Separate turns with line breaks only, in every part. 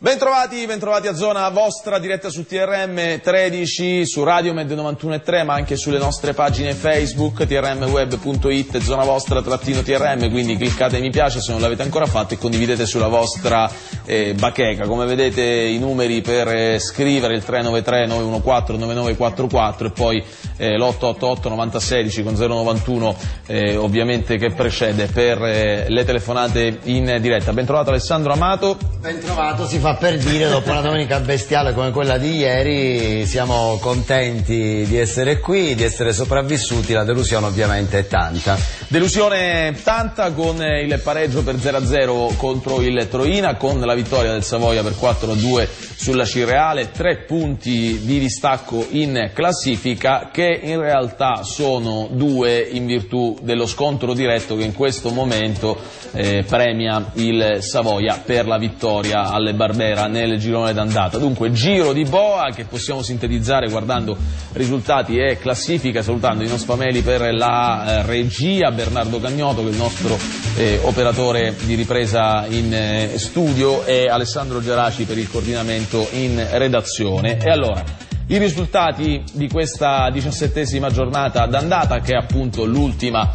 Bentrovati a Zona Vostra, diretta su TRM 13, su Radio Med 91.3, ma anche sulle nostre pagine Facebook, trmweb.it, Zona Vostra-TRM, quindi cliccate mi piace se non l'avete ancora fatto e condividete sulla vostra bacheca. Come vedete i numeri per scrivere il 393-914-9944 e poi l'888-9016 con 091 ovviamente che precede per le telefonate in diretta. Bentrovato Alessandro Amato.
Bentrovato, si fa per dire, dopo una domenica bestiale come quella di ieri siamo contenti di essere qui, di essere sopravvissuti. La delusione ovviamente è tanta.
Delusione tanta con il pareggio per 0-0 contro il Troina, con la vittoria del Savoia per 4-2 sulla Cireale, 3 punti di distacco in classifica che in realtà sono 2 in virtù dello scontro diretto che in questo momento premia il Savoia per la vittoria alle Barbera nel girone d'andata. Dunque giro di boa che possiamo sintetizzare guardando risultati e classifica, salutando i nostri fameli per la regia, Bernardo Cagnoto che è il nostro operatore di ripresa in studio e Alessandro Geraci per il coordinamento in redazione. E allora i risultati di questa 17ª giornata d'andata, che è appunto l'ultima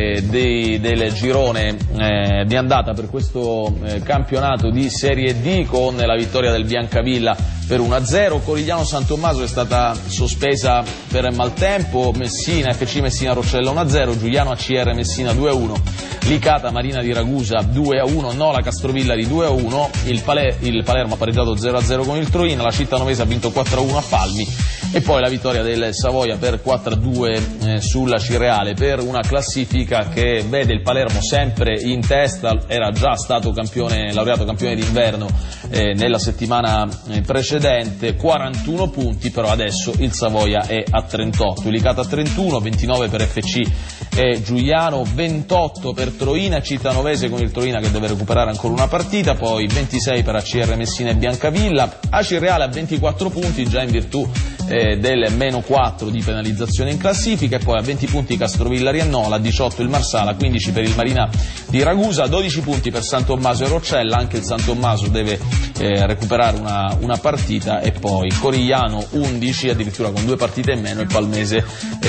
del girone di andata per questo campionato di Serie D, con la vittoria del Biancavilla per 1-0, Corigliano San Tommaso è stata sospesa per maltempo, Messina FC Messina Roccella 1-0, Giuliano ACR Messina 2-1, Licata Marina di Ragusa 2-1, Nola Castrovillari 2-1, il Palermo ha pareggiato 0-0 con il Troina, la Città Novese ha vinto 4-1 a Palmi e poi la vittoria del Savoia per 4-2 sulla Cireale, per una classifica che vede il Palermo sempre in testa. Era già stato laureato campione d'inverno nella settimana precedente, 41 punti, però adesso il Savoia è a 38, il Licata a 31, 29 per FC e Giuliano, 28 per Troina e Città Novese, con il Troina che deve recuperare ancora una partita, poi 26 per ACR Messina e Biancavilla, Acireale a 24 punti già in virtù del meno 4 di penalizzazione in classifica, e poi a 20 punti Castrovillari e Nola, 18 il Marsala, 15 per il Marina di Ragusa, 12 punti per San Tommaso e Roccella, anche il San Tommaso deve recuperare una partita, e poi Corigliano 11, addirittura con 2 partite in meno, e Palmese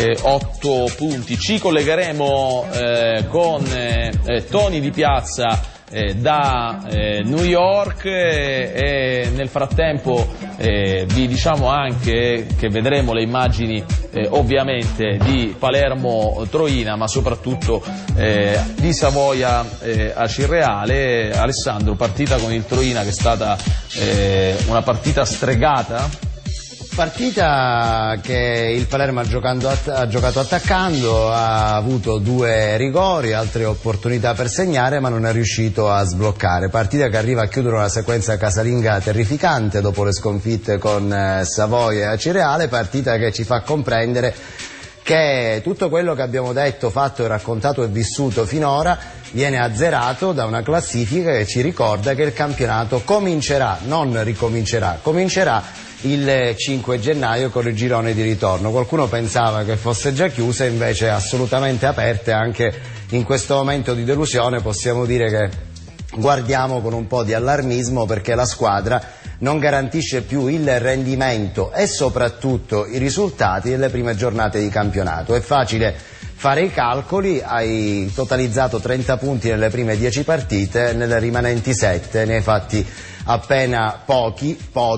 8 punti. Ci collegheremo con Tony Di Piazza da New York e nel frattempo vi diciamo anche che vedremo le immagini ovviamente di Palermo-Troina, ma soprattutto di Savoia a Cireale. Alessandro, partita con il Troina che è stata una partita stregata.
Partita che il Palermo ha giocato attaccando, ha avuto 2 rigori, altre opportunità per segnare, ma non è riuscito a sbloccare. Partita che arriva a chiudere una sequenza casalinga terrificante dopo le sconfitte con Savoia e Acireale, partita che ci fa comprendere che tutto quello che abbiamo detto, fatto, raccontato e vissuto finora viene azzerato da una classifica che ci ricorda che il campionato comincerà, non ricomincerà, comincerà il 5 gennaio con il girone di ritorno. Qualcuno pensava che fosse già chiusa, invece è assolutamente aperta, e anche in questo momento di delusione possiamo dire che guardiamo con un po' di allarmismo, perché la squadra non garantisce più il rendimento e soprattutto i risultati delle prime giornate di campionato. È facile fare i calcoli, hai totalizzato 30 punti nelle prime 10 partite, nelle rimanenti 7 ne hai fatti appena pochi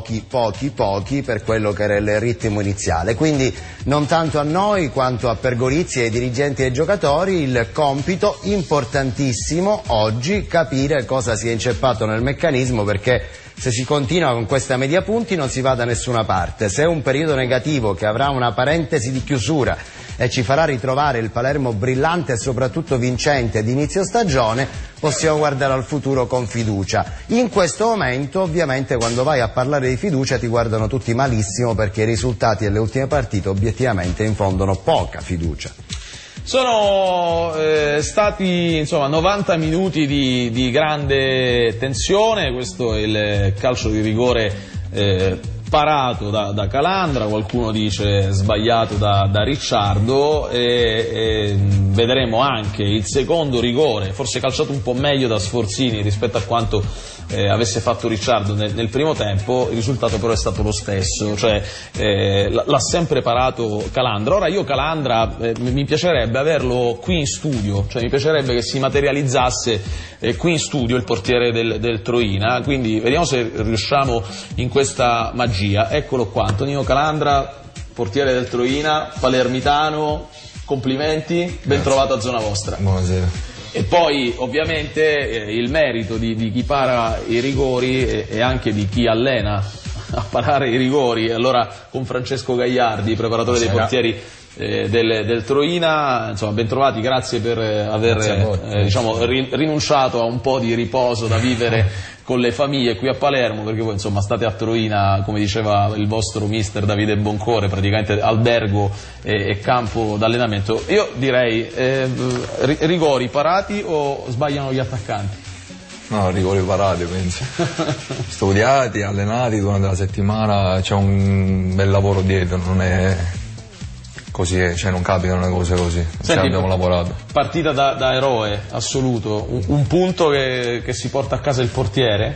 per quello che era il ritmo iniziale. Quindi non tanto a noi quanto a Pergolizzi, ai dirigenti e ai giocatori, il compito importantissimo oggi capire cosa si è inceppato nel meccanismo, perché se si continua con questa media punti non si va da nessuna parte. Se è un periodo negativo che avrà una parentesi di chiusura e ci farà ritrovare il Palermo brillante e soprattutto vincente di inizio stagione, possiamo guardare al futuro con fiducia. In questo momento ovviamente quando vai a parlare di fiducia ti guardano tutti malissimo, perché i risultati delle ultime partite obiettivamente infondono poca fiducia.
Sono stati 90 minuti di grande tensione. Questo è il calcio di rigore parato da Calandra, qualcuno dice sbagliato da Ricciardo, e vedremo anche il secondo rigore, forse calciato un po' meglio da Sforzini rispetto a quanto avesse fatto Ricciardo nel primo tempo. Il risultato però è stato lo stesso, cioè l'ha sempre parato Calandra. Ora io Calandra mi piacerebbe averlo qui in studio, cioè mi piacerebbe che si materializzasse qui in studio il portiere del Troina, quindi vediamo se riusciamo in questa magia. Eccolo qua, Antonino Calandra, portiere del Troina, palermitano, complimenti, ben trovato a zona vostra.
Buonasera.
E poi ovviamente il merito di chi para i rigori e anche di chi allena a parare i rigori. Allora con Francesco Gagliardi, preparatore dei portieri del Troina, insomma ben trovati, grazie per aver diciamo, rinunciato a un po' di riposo da vivere con le famiglie qui a Palermo, perché voi insomma state a Troina, come diceva il vostro mister Davide Boncore, praticamente albergo e campo d'allenamento. Io direi rigori parati o sbagliano gli attaccanti?
No, rigori parati penso. Studiati, allenati durante la settimana, c'è un bel lavoro dietro, non è così, cioè non capitano le cose così.
Senti,
abbiamo lavorato.
Partita da eroe assoluto, un punto che si porta a casa il portiere?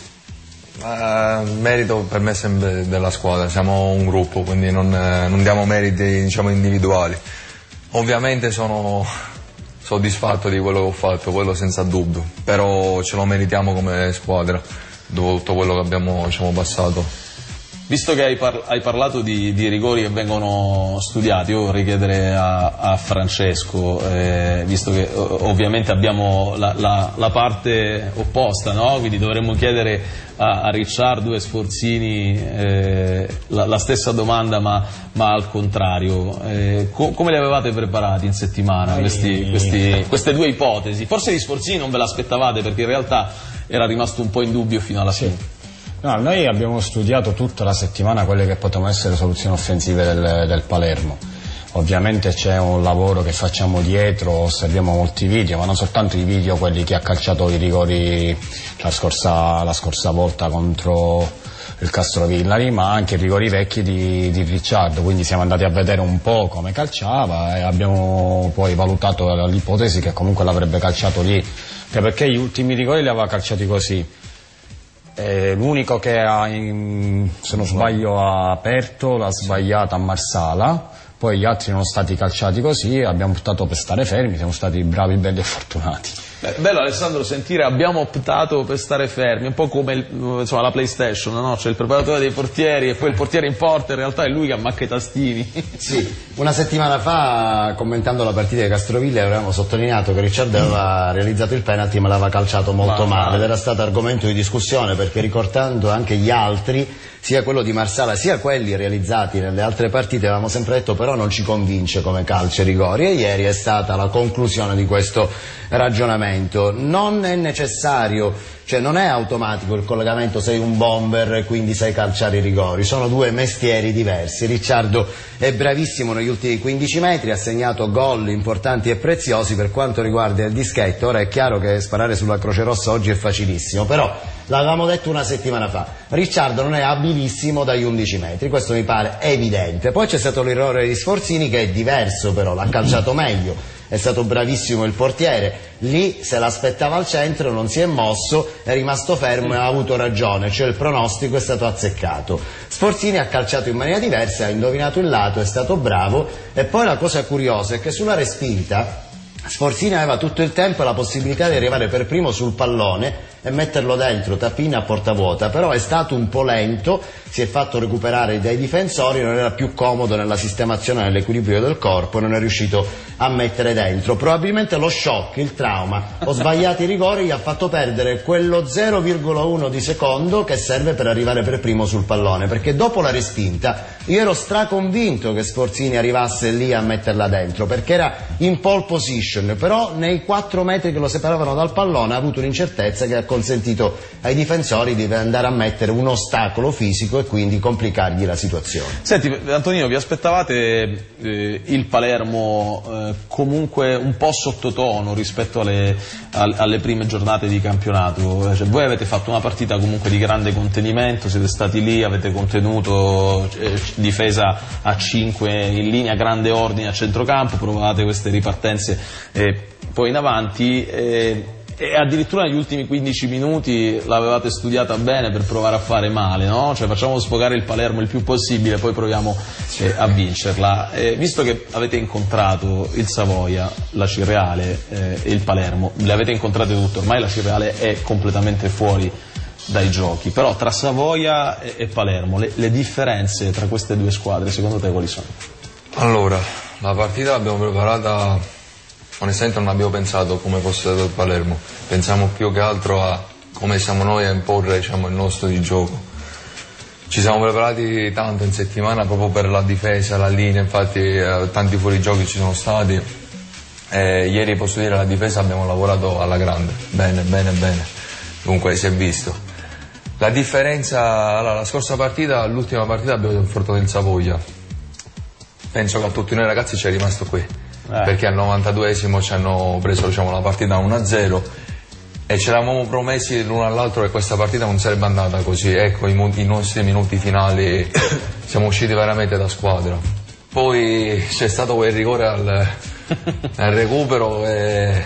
Merito per me è sempre della squadra, siamo un gruppo, quindi non diamo meriti, diciamo, individuali. Ovviamente sono soddisfatto di quello che ho fatto, quello senza dubbio, però ce lo meritiamo come squadra dopo tutto quello che abbiamo, diciamo, passato.
Visto che hai parlato di rigori che vengono studiati, io vorrei chiedere a Francesco, visto che ovviamente abbiamo la parte opposta, no? Quindi dovremmo chiedere a Ricciardo e Sforzini la stessa domanda ma al contrario. Come li avevate preparati in settimana queste due ipotesi? Forse di Sforzini non ve l'aspettavate, perché in realtà era rimasto un po' in dubbio fino alla fine.
No, noi abbiamo studiato tutta la settimana quelle che potevano essere soluzioni offensive del Palermo. Ovviamente c'è un lavoro che facciamo dietro, osserviamo molti video, ma non soltanto i video, quelli che ha calciato i rigori la scorsa volta contro il Castrovillari, ma anche i rigori vecchi di Ricciardo, quindi siamo andati a vedere un po' come calciava e abbiamo poi valutato l'ipotesi che comunque l'avrebbe calciato lì, perché gli ultimi rigori li aveva calciati così. L'unico che se non sbaglio ha aperto l'ha sbagliata a Marsala, poi gli altri sono stati calciati così, abbiamo optato per stare fermi, siamo stati bravi, belli e fortunati.
Bello Alessandro sentire abbiamo optato per stare fermi, un po' come insomma, la PlayStation, no? C'è il preparatore dei portieri e poi il portiere in porta, in realtà è lui che ammacca i tastini.
Sì, una settimana fa commentando la partita di Castroville avevamo sottolineato che Ricciardo aveva realizzato il penalty ma l'aveva calciato molto male ed era stato argomento di discussione, perché ricordando anche gli altri, sia quello di Marsala sia quelli realizzati nelle altre partite, avevamo sempre detto però non ci convince come calcio i rigori, e ieri è stata la conclusione di questo ragionamento. Non è necessario, cioè non è automatico il collegamento, sei un bomber e quindi sai calciare i rigori, sono due mestieri diversi. Ricciardo è bravissimo negli ultimi 15 metri, ha segnato gol importanti e preziosi. Per quanto riguarda il dischetto, ora è chiaro che sparare sulla Croce Rossa oggi è facilissimo, però l'avevamo detto una settimana fa, Ricciardo non è abilissimo dagli 11 metri, questo mi pare evidente. Poi c'è stato l'errore di Sforzini che è diverso, però l'ha calciato meglio, è stato bravissimo il portiere, lì se l'aspettava al centro non si è mosso, è rimasto fermo e ha avuto ragione, cioè il pronostico è stato azzeccato. Sforzini ha calciato in maniera diversa, ha indovinato il lato, è stato bravo. E poi la cosa curiosa è che sulla respinta Sforzini aveva tutto il tempo la possibilità di arrivare per primo sul pallone e metterlo dentro, tappina a porta vuota, però è stato un po' lento, si è fatto recuperare dai difensori, non era più comodo nella sistemazione, nell'equilibrio del corpo, non è riuscito a mettere dentro. Probabilmente lo shock, il trauma o sbagliati i rigori gli ha fatto perdere quello 0,1 di secondo che serve per arrivare per primo sul pallone, perché dopo la respinta io ero straconvinto che Sforzini arrivasse lì a metterla dentro, perché era in pole position, però nei 4 metri che lo separavano dal pallone ha avuto un'incertezza che ha consentito ai difensori di andare a mettere un ostacolo fisico e quindi complicargli la situazione.
Senti Antonino, vi aspettavate il Palermo comunque un po' sottotono rispetto alle prime giornate di campionato? Cioè, voi avete fatto una partita comunque di grande contenimento, siete stati lì, avete contenuto, difesa a 5 in linea, grande ordine a centrocampo, provate queste ripartenze poi in avanti e addirittura negli ultimi 15 minuti l'avevate studiata bene per provare a fare male, no? Cioè facciamo sfogare il Palermo il più possibile, poi proviamo a vincerla. Visto che avete incontrato il Savoia, la Cirreale e il Palermo, le avete incontrate tutte, ormai la Cirreale è completamente fuori dai giochi, però tra Savoia e Palermo le differenze tra queste due squadre secondo te quali sono?
Allora, la partita l'abbiamo preparata, onestamente non abbiamo pensato come fosse stato il Palermo, pensiamo più che altro a come siamo noi a imporre, diciamo, il nostro di gioco. Ci siamo preparati tanto in settimana proprio per la difesa, la linea, infatti tanti fuorigiochi ci sono stati. Ieri posso dire la difesa abbiamo lavorato alla grande, bene, dunque si è visto. La differenza, allora, la scorsa partita, l'ultima partita abbiamo affrontato il Savoia, penso che a tutti noi ragazzi ci è rimasto qui. Perché al 92esimo ci hanno preso, diciamo, la partita 1-0 e ci eravamo promessi l'uno all'altro che questa partita non sarebbe andata così. Ecco, i nostri minuti finali siamo usciti veramente da squadra. Poi c'è stato quel rigore al recupero e è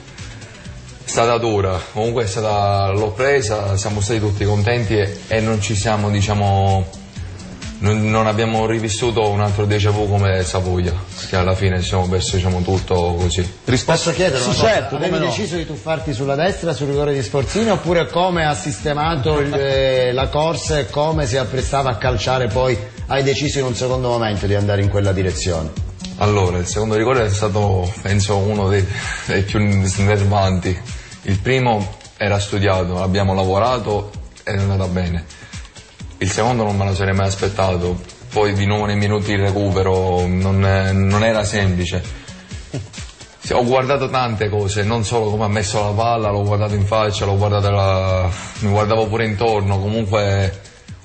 stata dura, comunque l'ho presa, siamo stati tutti contenti e non ci siamo, diciamo, non abbiamo rivissuto un altro déjà vu come Savoia, che alla fine ci siamo persi, diciamo, tutto così.
Posso chiedere una cosa?
Certo,
avevi deciso di tuffarti sulla destra sul rigore di Sforzini, oppure come ha sistemato la corsa e come si apprestava a calciare poi hai deciso in un secondo momento di andare in quella direzione?
Allora, il secondo rigore è stato, penso, uno dei più snervanti. Il primo era studiato, abbiamo lavorato ed è andata bene. Il secondo non me lo sarei mai aspettato, poi di nuovo nei minuti di recupero non era semplice. Ho guardato tante cose, non solo come ha messo la palla, l'ho guardato in faccia, mi guardavo pure intorno, comunque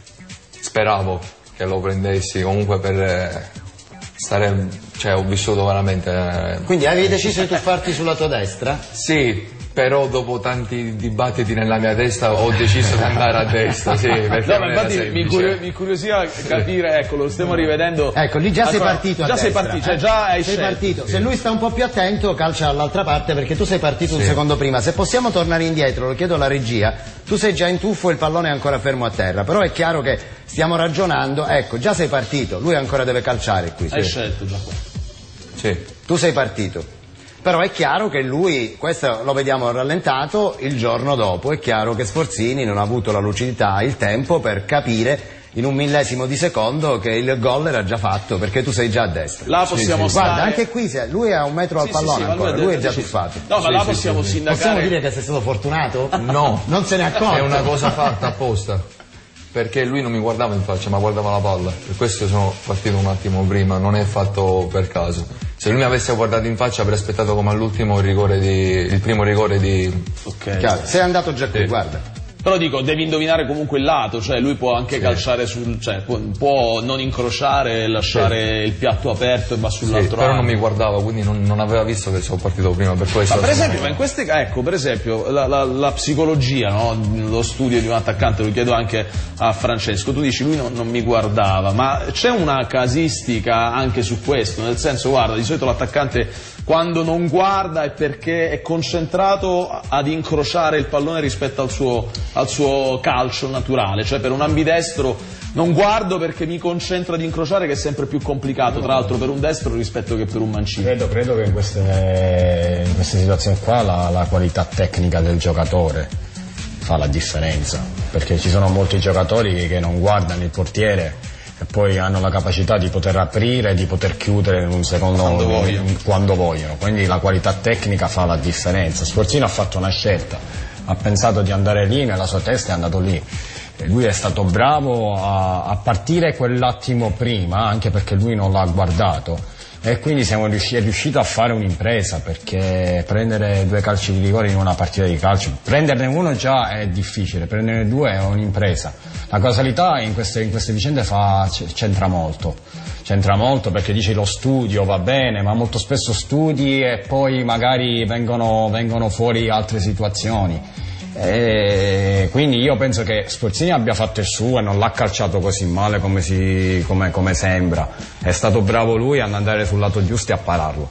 speravo che lo prendessi, comunque per stare, cioè ho vissuto veramente.
Quindi avevi deciso di tuffarti sulla tua destra?
Sì. Però dopo tanti dibattiti nella mia testa ho deciso di andare a destra, sì, perché
no, infatti mi incuriosiva capire, ecco, lo stiamo rivedendo.
Ecco, lì già sei partito a destra.
Sei partito, cioè già hai
sei
scelto.
partito. Se lui sta un po' più attento, calcia dall'altra parte, perché tu sei partito un secondo prima. Se possiamo tornare indietro, lo chiedo alla regia, tu sei già in tuffo e il pallone è ancora fermo a terra, però è chiaro che stiamo ragionando, ecco, già sei partito, lui ancora deve calciare qui.
Hai scelto già qua.
Sì.
Tu sei partito. Però è chiaro che lui, questo lo vediamo rallentato, il giorno dopo è chiaro che Sforzini non ha avuto la lucidità, il tempo per capire in un millesimo di secondo che il gol era già fatto, perché tu sei già a destra.
Là possiamo stare...
Guarda, anche qui lui è a un metro al pallone ancora, lui è già tuffato.
No, ma là possiamo sindacare...
Possiamo dire che sei stato fortunato?
No.
Non se ne è accorto.
È una cosa fatta apposta, perché lui non mi guardava in faccia, ma guardava la palla. Per questo sono partito un attimo prima, non è fatto per caso. Se lui mi avesse guardato in faccia avrei aspettato come all'ultimo il primo rigore di...
Ok.
Chiaro, sei andato già qui, guarda.
Però dico, devi indovinare comunque il lato, cioè lui può anche calciare cioè può non incrociare, lasciare il piatto aperto e va sull'altro
però
lato.
non mi guardava, quindi non aveva visto che sono partito prima, per questo.
Ma per esempio, ecco, per esempio, la psicologia, no? Lo studio di un attaccante, lo chiedo anche a Francesco, tu dici lui non mi guardava, ma c'è una casistica anche su questo, nel senso, guarda, di solito l'attaccante quando non guarda è perché è concentrato ad incrociare il pallone rispetto al suo calcio naturale, cioè per un ambidestro non guardo perché mi concentro ad incrociare, che è sempre più complicato, tra l'altro per un destro rispetto che per un mancino.
Credo che in queste situazioni qua la qualità tecnica del giocatore fa la differenza, perché ci sono molti giocatori che non guardano il portiere e poi hanno la capacità di poter aprire e di poter chiudere in un secondo quando vogliono, quindi la qualità tecnica fa la differenza. Sforzino ha fatto una scelta, ha pensato di andare lì, nella sua testa è andato lì. E lui è stato bravo a partire quell'attimo prima, anche perché lui non l'ha guardato, e quindi è riuscito a fare un'impresa, perché prendere 2 calci di rigore in una partita di calcio, prenderne uno già è difficile, prenderne 2 è un'impresa. La causalità in queste vicende c'entra molto, perché dici lo studio va bene, ma molto spesso studi e poi magari vengono fuori altre situazioni. Quindi io penso che Sforzini abbia fatto il suo e non l'ha calciato così male come sembra. È stato bravo lui ad andare sul lato giusto e a pararlo.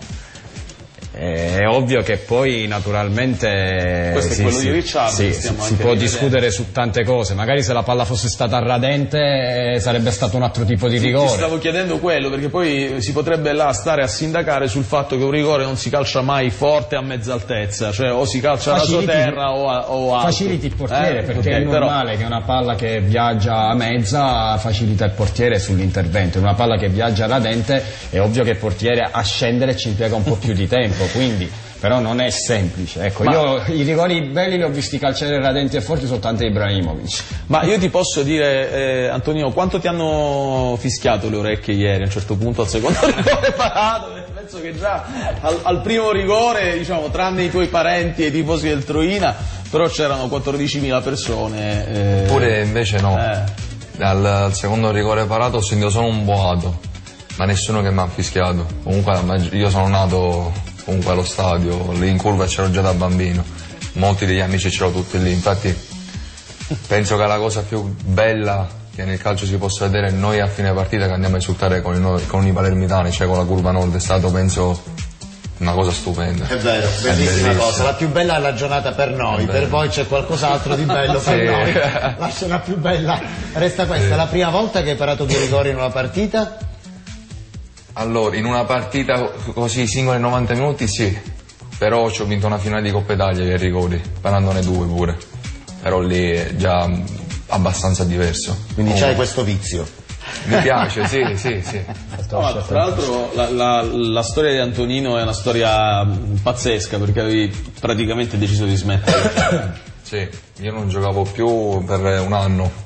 È ovvio che poi naturalmente
questo è quello di Ricciardo,
si può discutere su tante cose, magari se la palla fosse stata radente sarebbe stato un altro tipo di rigore.
Ti stavo chiedendo quello, perché poi si potrebbe là stare a sindacare sul fatto che un rigore non si calcia mai forte a mezza altezza, cioè o si calcia rasoterra o alto.
Faciliti il portiere, perché è normale che una palla che viaggia a mezza facilita il portiere sull'intervento, una palla che viaggia radente è ovvio che il portiere a scendere ci impiega un po' più di tempo, quindi però non è semplice. Ecco, io i rigori belli li ho visti calciare radenti e forti soltanto Ibrahimovic.
Ma io ti posso dire, Antonino, quanto ti hanno fischiato le orecchie ieri a un certo punto al secondo rigore parato? Penso che già al primo rigore, diciamo, tranne i tuoi parenti e i tifosi del Troina, però c'erano 14.000 persone.
Pure invece no. Al secondo rigore parato ho sentito solo un boato, ma nessuno che mi ha fischiato. Comunque io sono nato comunque allo stadio, lì in curva c'ero già da bambino, molti degli amici c'erano tutti lì, infatti penso che la cosa più bella che nel calcio si possa vedere è noi a fine partita che andiamo a esultare con i palermitani, cioè con la curva nord, è stato penso una cosa stupenda.
È vero, bellissima cosa, la più bella è la giornata per noi, per voi c'è qualcos'altro di bello per noi, la scena più bella resta questa. La prima volta che hai parato 2 rigori in una partita?
Allora, in una partita così singola in 90 minuti sì, però ci ho vinto una finale di Coppa Italia ai rigori, parandone 2 pure, però lì è già abbastanza diverso.
Quindi c'hai questo vizio?
Mi piace, sì.
No, tra l'altro la storia di Antonino è una storia pazzesca, perché avevi praticamente deciso di smettere.
Sì, io non giocavo più per un anno.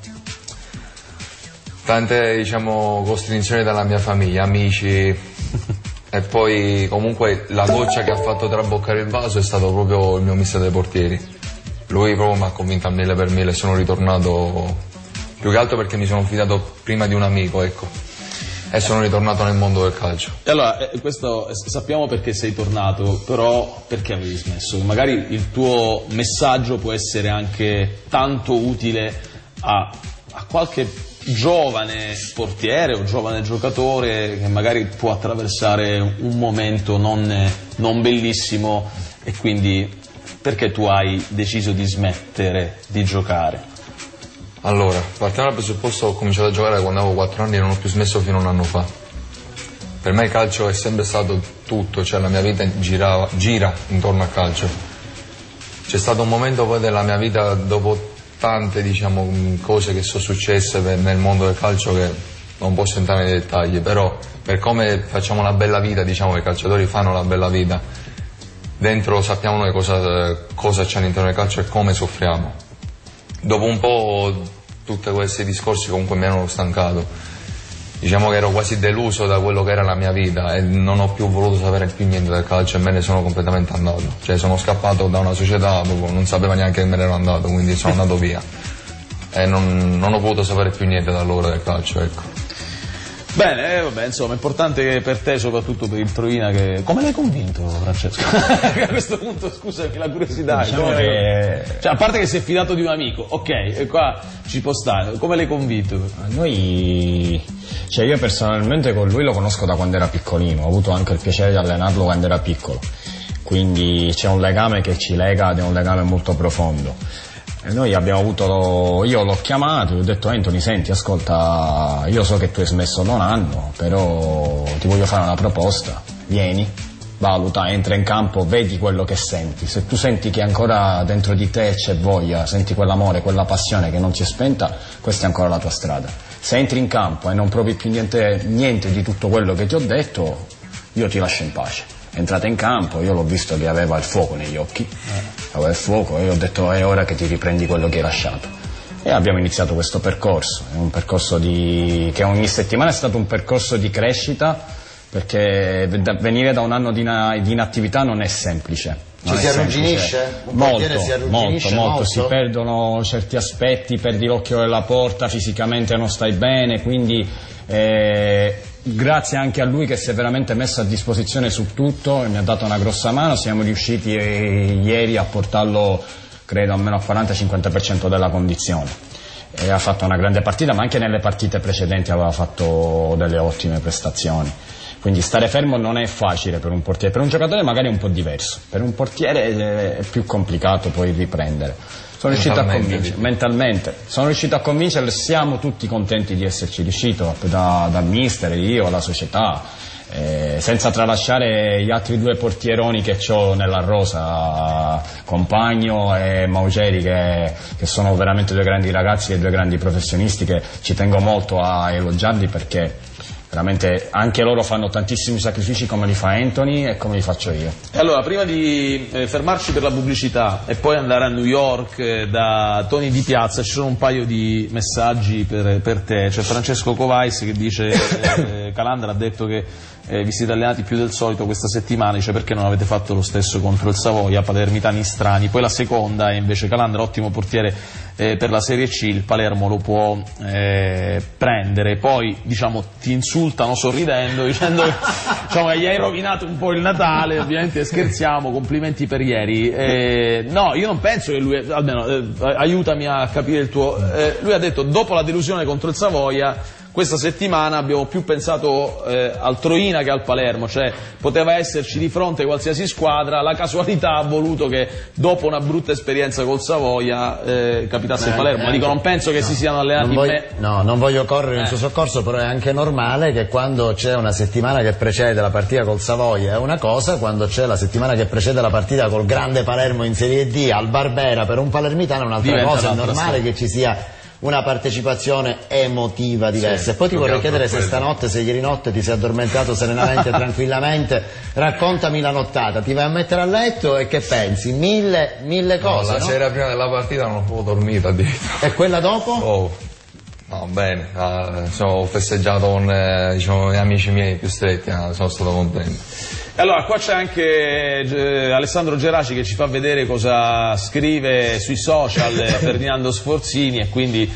Tante, diciamo, costrinzioni dalla mia famiglia, amici, e poi comunque la goccia che ha fatto traboccare il vaso è stato proprio il mio mister dei portieri. Lui proprio mi ha convinto al 1000% e sono ritornato, più che altro perché mi sono fidato prima di un amico, ecco, e sono ritornato nel mondo del calcio.
E allora, questo sappiamo perché sei tornato, però perché avevi smesso? Magari il tuo messaggio può essere anche tanto utile a qualche giovane portiere o giovane giocatore che magari può attraversare un momento non bellissimo, e quindi perché tu hai deciso di smettere di giocare?
Allora, partiamo dal presupposto che ho cominciato a giocare quando avevo 4 anni e non ho più smesso fino a un anno fa. Per me il calcio è sempre stato tutto, cioè la mia vita gira intorno al calcio. C'è stato un momento poi della mia vita, dopo tante, diciamo, cose che sono successe nel mondo del calcio, che non posso entrare nei dettagli, però per come facciamo una bella vita, diciamo che i calciatori fanno la bella vita, dentro sappiamo noi cosa c'è all'interno del calcio e come soffriamo. Dopo un po' tutti questi discorsi comunque mi hanno stancato, diciamo che ero quasi deluso da quello che era la mia vita e non ho più voluto sapere più niente del calcio e me ne sono completamente andato, cioè sono scappato da una società, non sapeva neanche che me ne ero andato, quindi sono andato via e non ho voluto sapere più niente da allora del calcio, ecco.
Bene, vabbè, insomma, è importante per te, soprattutto per il Troina, che... Come l'hai convinto, Francesco? A questo punto, scusami, la curiosità.
Diciamo che...
Cioè, a parte che si è fidato di un amico, ok, e qua ci può stare. Come l'hai convinto?
Cioè io personalmente con lui lo conosco da quando era piccolino, ho avuto anche il piacere di allenarlo quando era piccolo, quindi c'è un legame che ci lega ed è un legame molto profondo. E noi abbiamo avuto, io l'ho chiamato e ho detto: Anthony, senti, ascolta, io so che tu hai smesso da un anno, però ti voglio fare una proposta, vieni, valuta, entra in campo, vedi quello che senti, se tu senti che ancora dentro di te c'è voglia, senti quell'amore, quella passione che non si è spenta, questa è ancora la tua strada. Se entri in campo e non provi più niente di tutto quello che ti ho detto, io ti lascio in pace. È entrata in campo, io l'ho visto che aveva il fuoco negli occhi, aveva il fuoco, e io ho detto: è ora che ti riprendi quello che hai lasciato. E abbiamo iniziato questo percorso, è un percorso che ogni settimana è stato un percorso di crescita, perché venire da un anno di inattività non è semplice.
Ci si arrugginisce?
Molto, si perdono certi aspetti, perdi l'occhio della porta, fisicamente non stai bene, quindi grazie anche a lui che si è veramente messo a disposizione su tutto e mi ha dato una grossa mano. Siamo riusciti ieri a portarlo credo almeno al 40-50% della condizione e ha fatto una grande partita, ma anche nelle partite precedenti aveva fatto delle ottime prestazioni. Quindi stare fermo non è facile per un portiere, per un giocatore magari è un po' diverso, per un portiere è più complicato poi riprendere. Sono riuscito a convincere, mentalmente, sono riuscito a convincerlo, siamo tutti contenti di esserci riuscito, dal mister, io, la società, senza tralasciare gli altri due portieroni che ho nella rosa, Compagno e Maugeri, che sono veramente due grandi ragazzi e due grandi professionisti che ci tengo molto a elogiarli perché veramente anche loro fanno tantissimi sacrifici come li fa Anthony e come li faccio io.
E allora, prima di fermarci per la pubblicità e poi andare a New York da Tony Di Piazza, ci sono un paio di messaggi per te. C'è Francesco Covais che dice Calandra ha detto che vi siete allenati più del solito questa settimana, dice perché non avete fatto lo stesso contro il Savoia, palermitani strani. Poi la seconda è invece Calandra, ottimo portiere per la Serie C, il Palermo lo può prendere. Poi diciamo ti insultano sorridendo dicendo che diciamo, gli hai rovinato un po' il Natale, ovviamente scherziamo, complimenti per ieri. No, io non penso che lui, almeno aiutami a capire il tuo, lui ha detto dopo la delusione contro il Savoia questa settimana abbiamo più pensato al Troina che al Palermo, cioè poteva esserci di fronte qualsiasi squadra, la casualità ha voluto che dopo una brutta esperienza col Savoia capitasse il Palermo, ma dico non penso che si siano allenati
non voglio correre in suo soccorso, però è anche normale che quando c'è una settimana che precede la partita col Savoia è una cosa, quando c'è la settimana che precede la partita col grande Palermo in Serie D al Barbera per un palermitano è un'altra cosa, è normale che ci sia una partecipazione emotiva diversa. Sì, e poi ti vorrei chiedere se stanotte, se ieri notte ti sei addormentato serenamente, tranquillamente, raccontami la nottata, ti vai a mettere a letto e che pensi? Mille cose,
la sera prima della partita non ho proprio dormito addirittura.
E quella dopo?
No, bene, ho festeggiato con diciamo, gli amici miei più stretti, sono stato contento.
Allora, qua c'è anche Alessandro Geraci che ci fa vedere cosa scrive sui social Ferdinando Sforzini e quindi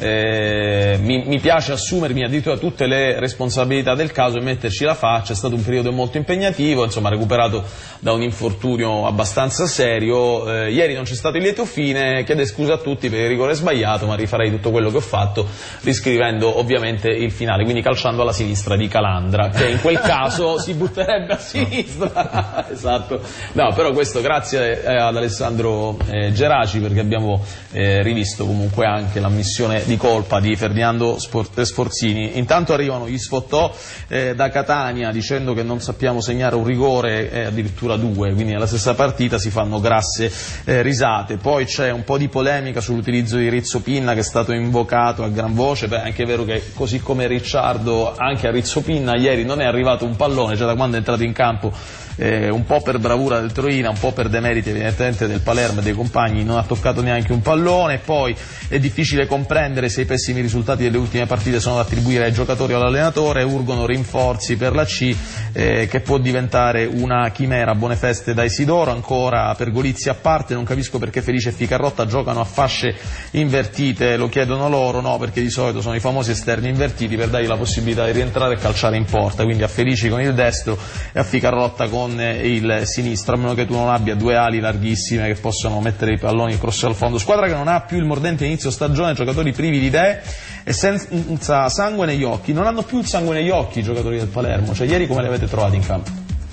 mi piace assumermi addirittura tutte le responsabilità del caso e metterci la faccia. È stato un periodo molto impegnativo, insomma recuperato da un infortunio abbastanza serio, ieri non c'è stato il lieto fine, chiede scusa a tutti per il rigore sbagliato, ma rifarei tutto quello che ho fatto riscrivendo ovviamente il finale, quindi calciando alla sinistra di Calandra, che in quel caso si butterebbe a sinistra. Esatto. No, però questo grazie ad Alessandro Geraci, perché abbiamo rivisto comunque anche l'ammissione di colpa di Ferdinando Sforzini. Intanto arrivano gli sfottò da Catania dicendo che non sappiamo segnare un rigore, addirittura due, quindi nella stessa partita si fanno grasse risate. Poi c'è un po' di polemica sull'utilizzo di Rizzo Pinna, che è stato invocato a gran voce. Beh, anche è vero che così come Ricciardo, anche a Rizzo Pinna ieri non è arrivato un pallone, cioè da quando è entrato in campo un po' per bravura del Troina, un po' per demeriti evidentemente del Palermo e dei compagni, non ha toccato neanche un pallone. Poi è difficile comprendere se i pessimi risultati delle ultime partite sono da attribuire ai giocatori o all'allenatore, urgono rinforzi per la C, che può diventare una chimera. Buone feste da Isidoro. Ancora Pergolizzi a parte, non capisco perché Felice e Ficarrotta giocano a fasce invertite, lo chiedono loro, no, perché di solito sono i famosi esterni invertiti per dargli la possibilità di rientrare e calciare in porta, quindi a Felici con il destro e a Ficarrotta con il sinistro, a meno che tu non abbia due ali larghissime che possono mettere i palloni il cross al fondo. Squadra che non ha più il mordente inizio stagione, giocatori privi di idee e senza sangue negli occhi. Non hanno più il sangue negli occhi i giocatori del Palermo, cioè ieri come li avete trovati in campo?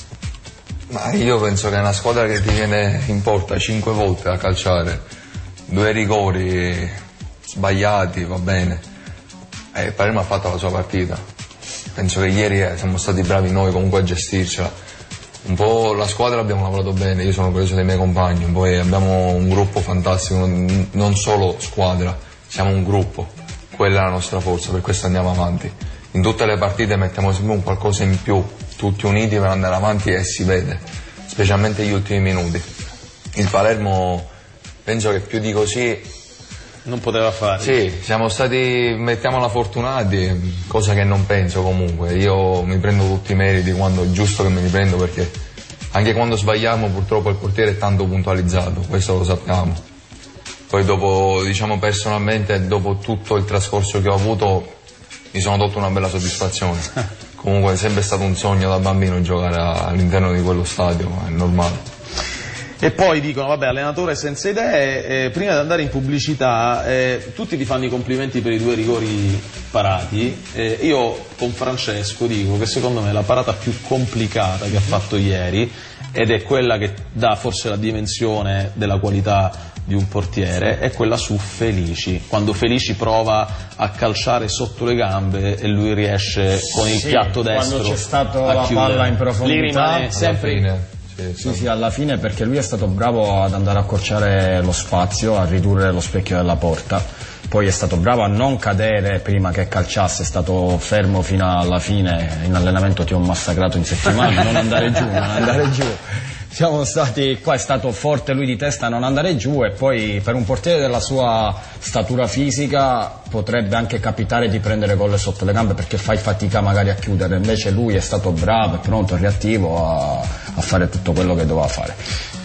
Ma io penso che è una squadra che ti viene in porta 5 volte a calciare, 2 rigori sbagliati, va bene, e il Palermo ha fatto la sua partita. Penso che ieri siamo stati bravi noi comunque a gestircela. Un po' la squadra abbiamo lavorato bene, io sono preso dei miei compagni, poi abbiamo un gruppo fantastico, non solo squadra, siamo un gruppo, quella è la nostra forza, per questo andiamo avanti. In tutte le partite mettiamo sempre un qualcosa in più, tutti uniti per andare avanti e si vede, specialmente gli ultimi minuti. Il Palermo penso che più di così
non poteva fare.
Sì, siamo stati, mettiamola, fortunati, cosa che non penso comunque. Io mi prendo tutti i meriti quando è giusto che me li prendo, perché anche quando sbagliamo purtroppo il portiere è tanto puntualizzato, questo lo sappiamo. Poi dopo, diciamo personalmente, dopo tutto il trascorso che ho avuto, mi sono dato una bella soddisfazione. Comunque è sempre stato un sogno da bambino giocare all'interno di quello stadio, è normale.
E poi dicono, vabbè, allenatore senza idee, prima di andare in pubblicità, tutti ti fanno i complimenti per i 2 rigori parati, io con Francesco dico che secondo me la parata più complicata che ha fatto ieri, ed è quella che dà forse la dimensione della qualità di un portiere, è quella su Felici, quando Felici prova a calciare sotto le gambe e lui riesce con il piatto destro
quando c'è stata la
chiudere.
palla in profondità,
lì rimane sempre
sì, alla fine, perché lui è stato bravo ad andare a accorciare lo spazio, a ridurre lo specchio della porta, poi è stato bravo a non cadere prima che calciasse, è stato fermo fino alla fine. In allenamento ti ho massacrato in settimana, non andare giù. Siamo stati qua, è stato forte lui di testa a non andare giù, e poi per un portiere della sua statura fisica potrebbe anche capitare di prendere gol sotto le gambe, perché fai fatica magari a chiudere, invece lui è stato bravo, è pronto, reattivo a fare tutto quello che doveva fare.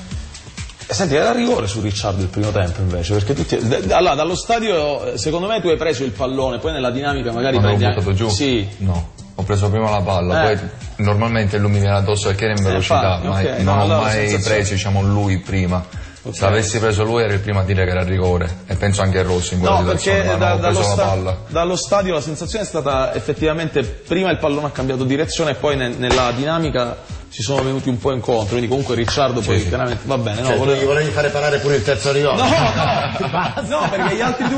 Senti, era rigore su Ricciardo il primo tempo invece, perché allora, dallo stadio secondo me tu hai preso il pallone, poi nella dinamica magari
l'ho buttato giù?
Sì.
No, ho preso prima la palla, poi normalmente lui mi viene addosso perché era in velocità, ma
okay,
non ho mai preso, diciamo, lui prima. Okay. Se avessi preso lui era il primo a dire che era rigore, e penso anche Rossi in quella situazione,
perché
ma ho preso la palla.
Dallo stadio la sensazione è stata effettivamente prima il pallone ha cambiato direzione e poi nella dinamica si sono venuti un po' incontro, quindi comunque Ricciardo poi chiaramente va bene.
Cioè, tu gli volevi fare parare pure il terzo rigore?
No, perché gli altri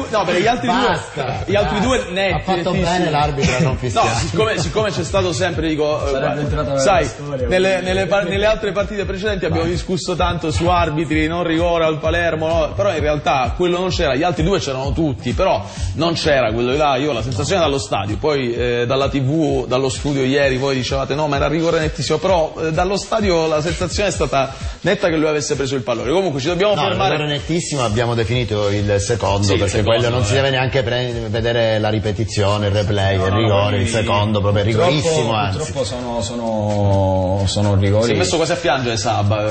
due netti.
Ha fatto bene l'arbitro a non fischiare.
No, siccome c'è stato sempre, dico, sai, nelle altre partite precedenti abbiamo discusso tanto su arbitri, non rigore al Palermo, no? Però in realtà quello non c'era, gli altri 2 c'erano tutti, però non c'era quello di là. Io ho la sensazione dallo stadio, poi dalla TV, dallo studio ieri voi dicevate no, ma era rigore nettissimo, però dallo stadio la sensazione è stata netta che lui avesse preso il pallone. Comunque ci dobbiamo fermare.
Rigore nettissimo, abbiamo definito il secondo, perché quello non si deve neanche vedere la ripetizione, il replay, il rigore, il secondo proprio rigorissimo.
Purtroppo sono rigori.
Si è messo quasi a piangere Sabba.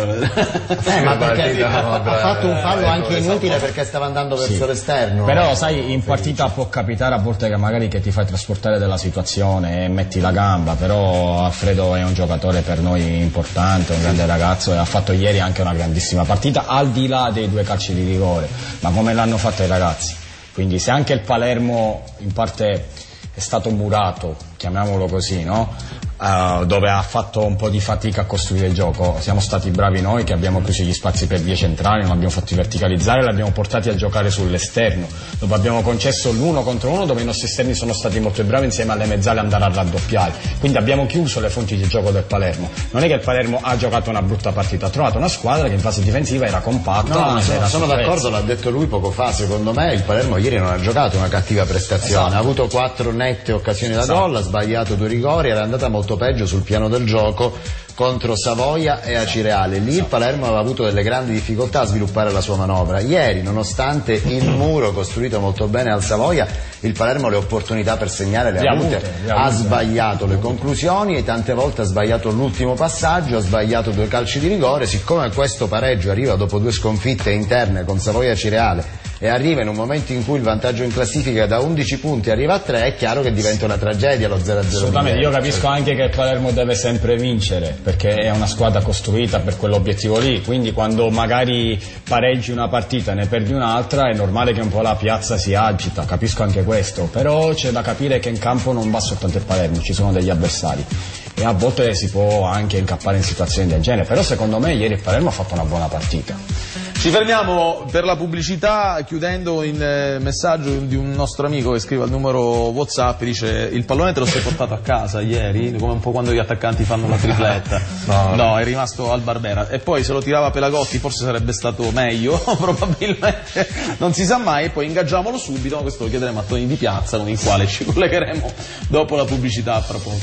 Ma perché ha fatto un fallo anche inutile perché stava andando verso l'esterno.
Però sai, in partita può capitare a volte che magari che ti fai trasportare dalla situazione e metti la gamba, però Alfredo è un giocatore per noi importante, un grande ragazzo, e ha fatto ieri anche una grandissima partita, al di là dei 2 calci di rigore, ma come l'hanno fatto i ragazzi. Quindi se anche il Palermo in parte è stato murato, chiamiamolo così, no? Dove ha fatto un po' di fatica a costruire il gioco, siamo stati bravi noi che abbiamo chiuso gli spazi per 10 centrali, non abbiamo fatti verticalizzare, li abbiamo portati a giocare sull'esterno, dove abbiamo concesso l'1 contro 1, dove i nostri esterni sono stati molto bravi insieme alle mezzali andare a raddoppiare, quindi abbiamo chiuso le fonti di gioco del Palermo. Non è che il Palermo ha giocato una brutta partita, ha trovato una squadra che in fase difensiva era compatta.
Sono d'accordo, l'ha detto lui poco fa, secondo me il Palermo ieri non ha giocato una cattiva prestazione, ha avuto 4 nette occasioni da gol, ha sbagliato 2 rigori, era andata molto peggio sul piano del gioco contro Savoia e Acireale. Lì il Palermo aveva avuto delle grandi difficoltà a sviluppare la sua manovra. Ieri, nonostante il muro costruito molto bene al Savoia, il Palermo le opportunità per segnare le ha avute. Ha sbagliato le conclusioni e tante volte ha sbagliato l'ultimo passaggio, ha sbagliato 2 calci di rigore. Siccome questo pareggio arriva dopo 2 sconfitte interne con Savoia e Acireale e arriva in un momento in cui il vantaggio in classifica da 11 punti arriva a 3, è chiaro che diventa una tragedia lo 0-0.
Assolutamente, io capisco anche che il Palermo deve sempre vincere, perché è una squadra costruita per quell'obiettivo lì, quindi quando magari pareggi una partita e ne perdi un'altra è normale che un po' la piazza si agita, capisco anche questo, però c'è da capire che in campo non va soltanto il Palermo, ci sono degli avversari e a volte si può anche incappare in situazioni del genere, però secondo me ieri il Palermo ha fatto una buona partita.
Ci fermiamo per la pubblicità, chiudendo in messaggio di un nostro amico che scrive al numero WhatsApp, dice: il pallone te lo sei portato a casa ieri, come un po' quando gli attaccanti fanno la tripletta. No, è rimasto al Barbera, e poi se lo tirava Pelagotti forse sarebbe stato meglio, probabilmente, non si sa mai. E poi ingaggiamolo subito, ma questo lo chiederemo a Tony Di Piazza, con il quale ci collegheremo dopo la pubblicità a fra poco.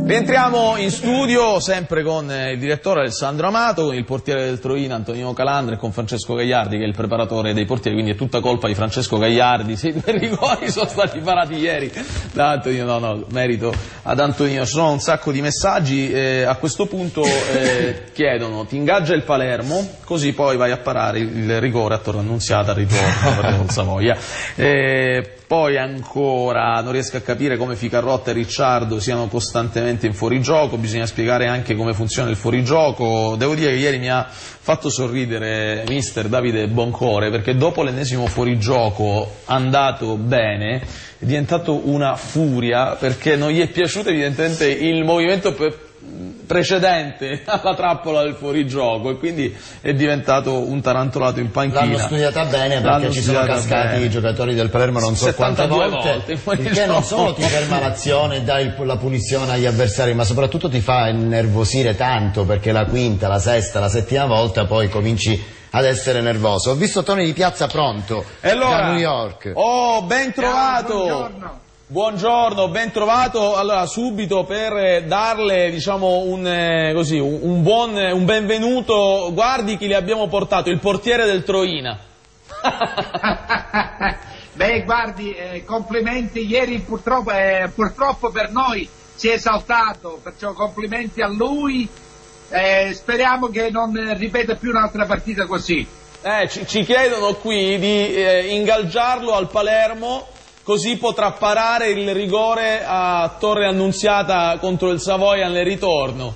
Rientriamo in studio sempre con il direttore Alessandro Amato, con il portiere del Troina Antonino Calandra e con Francesco Gagliardi che è il preparatore dei portieri, quindi è tutta colpa di Francesco Gagliardi. Sì, i rigori sono stati parati ieri da Antonino, no, merito ad Antonino. Ci sono un sacco di messaggi, a questo punto chiedono: ti ingaggia il Palermo, così poi vai a parare il rigore a Torre Annunziata al ritorno per il Savoia. Poi ancora non riesco a capire come Ficarrotta e Ricciardo siano costantemente in fuorigioco, bisogna spiegare anche come funziona il fuorigioco. Devo dire che ieri mi ha fatto sorridere mister Davide Boncore, perché dopo l'ennesimo fuorigioco andato bene è diventato una furia, perché non gli è piaciuto evidentemente il movimento precedente alla trappola del fuorigioco e quindi è diventato un tarantolato in panchina.
L'hanno studiata bene perché ci sono cascati i giocatori del Palermo non so quante volte, perché non solo ti ferma l'azione e dai la punizione agli avversari, ma soprattutto ti fa innervosire tanto, perché la quinta, la sesta, la settima volta poi cominci ad essere nervoso. Ho visto Tony Di Piazza pronto
allora,
da New York.
Oh, ben trovato!
Buongiorno.
Buongiorno, ben trovato. Allora, subito per darle, diciamo, un benvenuto, guardi chi le abbiamo portato, il portiere del Troina.
Beh, guardi, complimenti, ieri purtroppo per noi si è esaltato, perciò complimenti a lui, speriamo che non ripeta più un'altra partita così.
Ci chiedono qui di ingaggiarlo al Palermo, così potrà parare il rigore a Torre Annunziata contro il Savoia nel ritorno.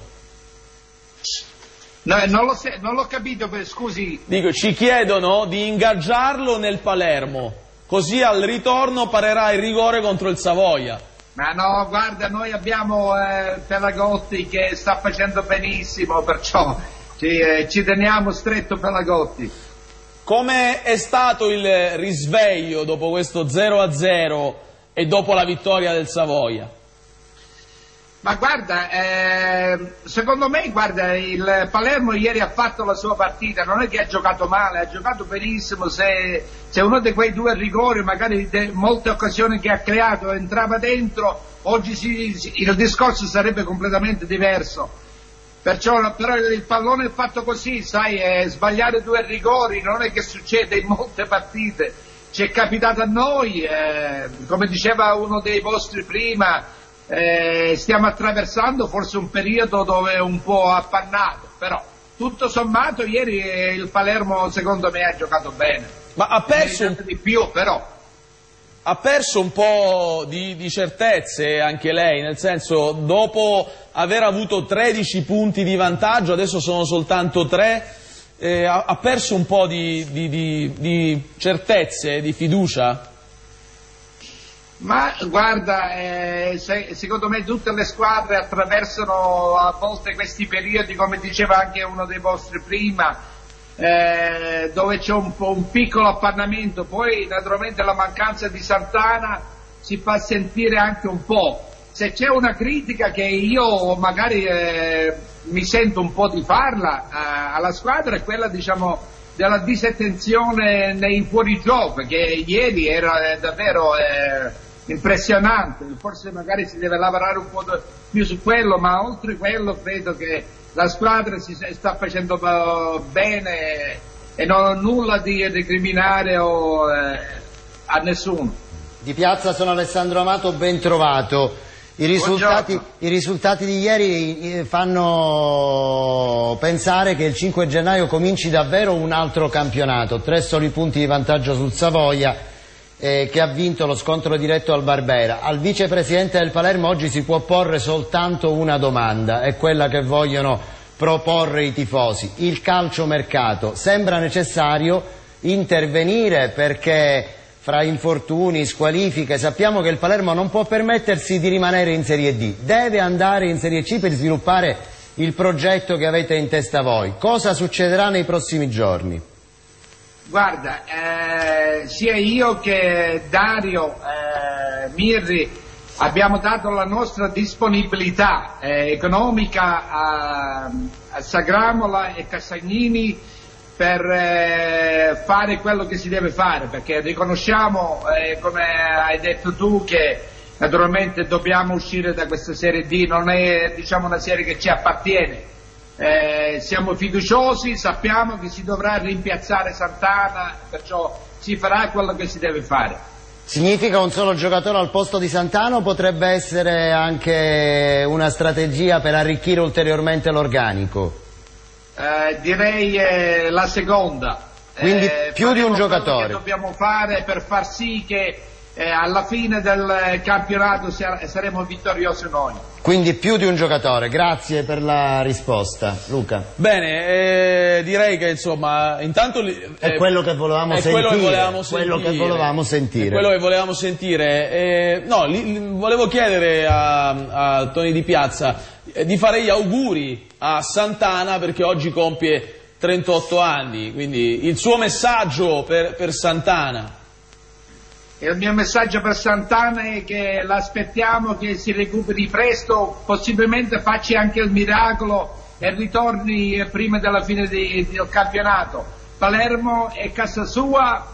No, non l'ho capito, scusi.
Dico, ci chiedono di ingaggiarlo nel Palermo, così al ritorno parerà il rigore contro il Savoia.
Ma no, guarda, noi abbiamo Pelagotti che sta facendo benissimo, perciò ci teniamo stretto Pelagotti.
Come è stato il risveglio dopo questo 0-0 e dopo la vittoria del Savoia?
Ma guarda, secondo me, guarda, il Palermo ieri ha fatto la sua partita, non è che ha giocato male, ha giocato benissimo. Se uno di quei due rigori, magari molte occasioni che ha creato, entrava dentro, oggi il discorso sarebbe completamente diverso. Perciò però il pallone è fatto così, sai, sbagliare due rigori non è che succede in molte partite, ci è capitato a noi, come diceva uno dei vostri prima, stiamo attraversando forse un periodo dove è un po' appannato, però tutto sommato ieri il Palermo secondo me ha giocato bene.
Ma ha perso
di più, però.
Ha perso un po' di certezze anche lei, nel senso, dopo aver avuto 13 punti di vantaggio, adesso sono soltanto 3, ha perso un po' di certezze, di fiducia?
Ma guarda, secondo me tutte le squadre attraversano a volte questi periodi, come diceva anche uno dei vostri prima, dove c'è un piccolo appannamento, poi naturalmente la mancanza di Santana si fa sentire anche un po'. Se c'è una critica che io magari mi sento un po' di farla alla squadra, è quella, diciamo, della disattenzione nei fuorigioco, che ieri era davvero impressionante. Forse magari si deve lavorare un po' più su quello, ma oltre quello credo che la squadra si sta facendo bene e non ho nulla di recriminare a nessuno.
Di Piazza, sono Alessandro Amato, ben trovato. I risultati di ieri fanno pensare che il 5 gennaio cominci davvero un altro campionato. 3 soli punti di vantaggio sul Savoia, che ha vinto lo scontro diretto al Barbera. Al vicepresidente del Palermo oggi si può porre soltanto una domanda, è quella che vogliono proporre i tifosi. Il calciomercato, sembra necessario intervenire perché fra infortuni, squalifiche, sappiamo che il Palermo non può permettersi di rimanere in Serie D, deve andare in Serie C per sviluppare il progetto che avete in testa voi. Cosa succederà nei prossimi giorni?
Guarda, sia io che Dario Mirri abbiamo dato la nostra disponibilità economica a Sagramola e Cassagnini per fare quello che si deve fare, perché riconosciamo, come hai detto tu, che naturalmente dobbiamo uscire da questa Serie D, non è una serie che ci appartiene. Siamo fiduciosi, sappiamo che si dovrà rimpiazzare Sant'Anna, perciò si farà quello che si deve fare.
Significa un solo giocatore al posto di Sant'Anna o potrebbe essere anche una strategia per arricchire ulteriormente l'organico?
Direi la seconda.
Quindi più di un giocatore.
Che dobbiamo fare per far sì che alla fine del campionato saremo vittoriosi noi.
Quindi più di un giocatore. Grazie per la risposta, Luca.
Bene, direi che insomma intanto
è quello che volevamo sentire. Quello che volevamo sentire.
No, volevo chiedere a Tony Di Piazza di fare gli auguri a Sant'Anna perché oggi compie 38 anni, quindi il suo messaggio per Sant'Anna.
Il mio messaggio per Sant'Anna è che l'aspettiamo che si recuperi presto, possibilmente faccia anche il miracolo e ritorni prima della fine del campionato. Palermo è casa sua,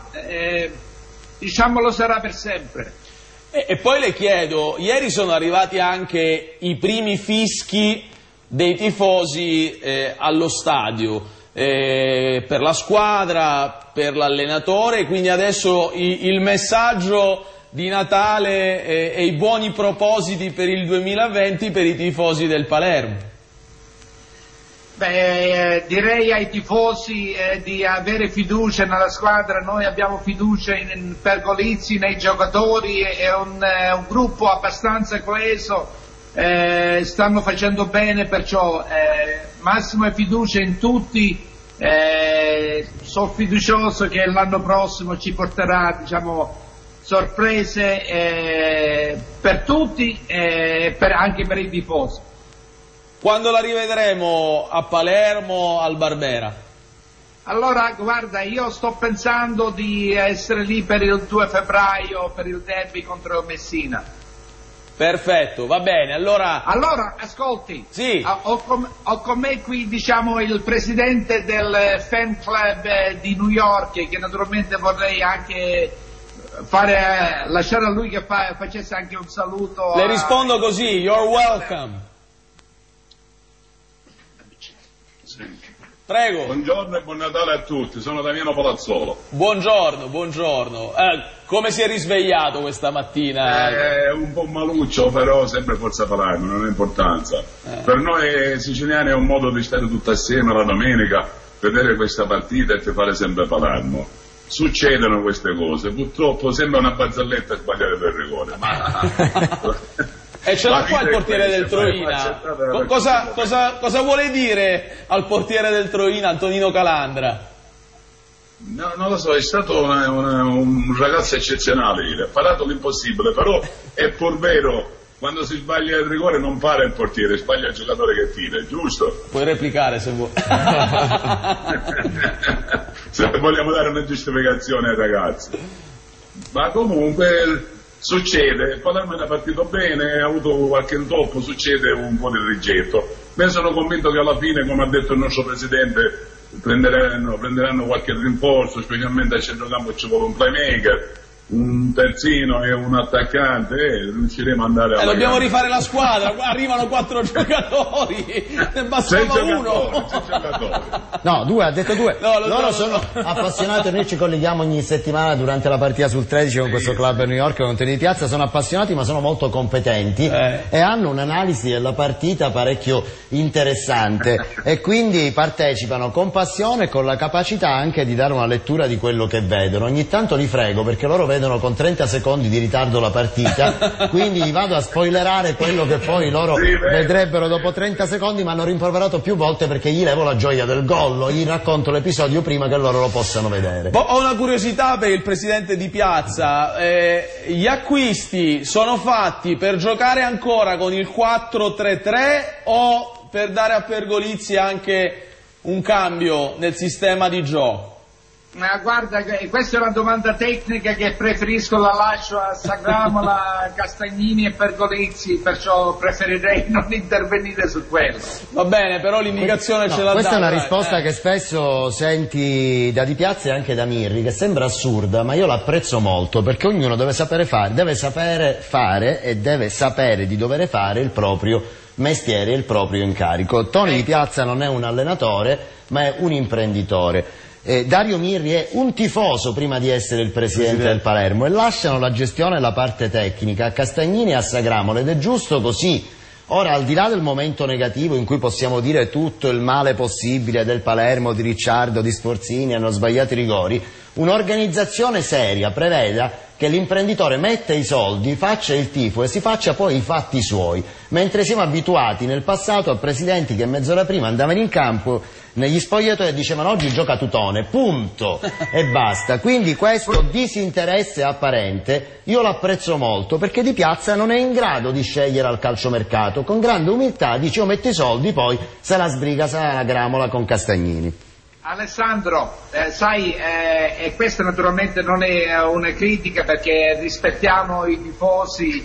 lo sarà per sempre.
E poi le chiedo, ieri sono arrivati anche i primi fischi dei tifosi allo stadio. Per la squadra, per l'allenatore, quindi adesso il messaggio di Natale e i buoni propositi per il 2020 per i tifosi del Palermo.
Beh, direi ai tifosi di avere fiducia nella squadra, noi abbiamo fiducia in Pergolizzi, nei giocatori, è un gruppo abbastanza coeso, stanno facendo bene, perciò massima fiducia in tutti. Sono fiducioso che l'anno prossimo ci porterà sorprese per tutti e anche per i tifosi.
Quando la rivedremo a Palermo, al Barbera?
Allora guarda, io sto pensando di essere lì per il 2 febbraio per il derby contro il Messina.
Perfetto, va bene, allora
ascolti,
sì.
Ho con me qui il presidente del fan club di New York, che naturalmente vorrei anche lasciare a lui che facesse anche un saluto.
Le rispondo così, you're welcome. Prego.
Buongiorno e buon Natale a tutti, sono Damiano Palazzolo.
Buongiorno. Come si è risvegliato questa mattina?
Un po' maluccio, però sempre forza Palermo, non ha importanza. Per noi siciliani è un modo di stare tutti assieme la domenica, vedere questa partita e fare sempre Palermo. Succedono queste cose, purtroppo sembra una barzelletta sbagliare per rigore, ma...
E ce l'ha qua il portiere del Troina. Cosa vuole dire al portiere del Troina, Antonino Calandra?
No, non lo so, è stato un ragazzo eccezionale, ha parato l'impossibile, però è pur vero, quando si sbaglia il rigore non para il portiere, sbaglia il giocatore che tira, giusto?
Puoi replicare se vuoi.
Se vogliamo dare una giustificazione ai ragazzi. Ma comunque... succede, il Palermo è partito bene, ha avuto qualche intoppo, succede un po' di rigetto. Ma sono convinto che alla fine, come ha detto il nostro presidente, prenderanno qualche rinforzo, specialmente a centrocampo ci vuole un playmaker, un terzino e un attaccante, e riusciremo ad andare a...
dobbiamo rifare la squadra, arrivano 4 giocatori, ne bastava uno.
6 giocatori.
No, 2, ha detto 2.
No,
loro sono appassionati, noi ci colleghiamo ogni settimana durante la partita sul 13 con questo club a New York, con Tony Di Piazza, sono appassionati ma sono molto competenti e hanno un'analisi della partita parecchio interessante e quindi partecipano con passione e con la capacità anche di dare una lettura di quello che vedono. Ogni tanto li frego perché loro vedono con 30 secondi di ritardo la partita, quindi gli vado a spoilerare quello che poi loro vedrebbero dopo 30 secondi, ma hanno rimproverato più volte perché gli levo la gioia del gol, gli racconto l'episodio prima che loro lo possano vedere.
Ho una curiosità per il presidente Di Piazza, gli acquisti sono fatti per giocare ancora con il 4-3-3 o per dare a Pergolizzi anche un cambio nel sistema di gioco?
Ma guarda, questa è una domanda tecnica che preferisco, la lascio a Sagramola, Castagnini e Pergolizzi, perciò preferirei non intervenire su quello.
Va bene, però l'indicazione ce l'ha data.
Questa è una risposta che spesso senti da Di Piazza e anche da Mirri, che sembra assurda, ma io l'apprezzo molto, perché ognuno deve sapere fare e deve sapere di dover fare il proprio mestiere e il proprio incarico. Tony Di Piazza non è un allenatore, ma è un imprenditore. Dario Mirri è un tifoso prima di essere il presidente del Palermo, e lasciano la gestione e la parte tecnica a Castagnini e a Sagramola, ed è giusto così. Ora, al di là del momento negativo in cui possiamo dire tutto il male possibile del Palermo, di Ricciardo, di Sforzini, hanno sbagliato i rigori, un'organizzazione seria preveda che l'imprenditore metta i soldi, faccia il tifo e si faccia poi i fatti suoi, mentre siamo abituati nel passato a presidenti che mezz'ora prima andavano in campo negli spogliatoi e dicevano oggi gioca Tutone, punto, e basta. Quindi questo disinteresse apparente io l'apprezzo molto, perché Di Piazza non è in grado di scegliere al calciomercato, con grande umiltà dice io metto i soldi, poi se la sbriga Sagramola con Castagnini.
Alessandro, sai, e questa naturalmente non è una critica, perché rispettiamo i tifosi,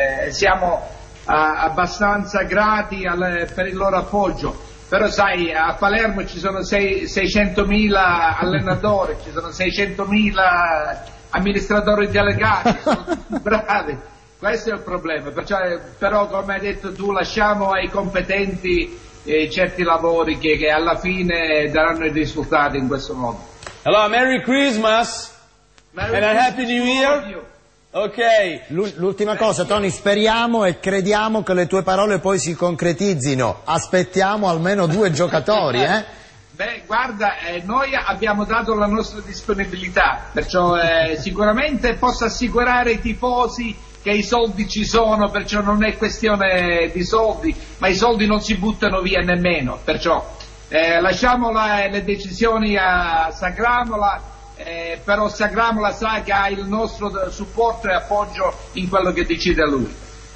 siamo abbastanza grati per il loro appoggio, però sai, a Palermo ci sono 600.000 allenatori, ci sono 600.000 amministratori delegati, sono tutti bravi, questo è il problema, però come hai detto tu lasciamo ai competenti certi lavori che alla fine daranno i risultati in questo modo.
Allora, Merry Christmas and a Happy New Year. Ok.
L'ultima cosa, Tony, speriamo e crediamo che le tue parole poi si concretizzino. Aspettiamo almeno 2 giocatori,
Beh, guarda, noi abbiamo dato la nostra disponibilità, perciò sicuramente posso assicurare ai tifosi che i soldi ci sono, perciò non è questione di soldi, ma i soldi non si buttano via nemmeno, perciò lasciamo le decisioni a Sagramola, però Sagramola sa che ha il nostro supporto e appoggio in quello che decide lui.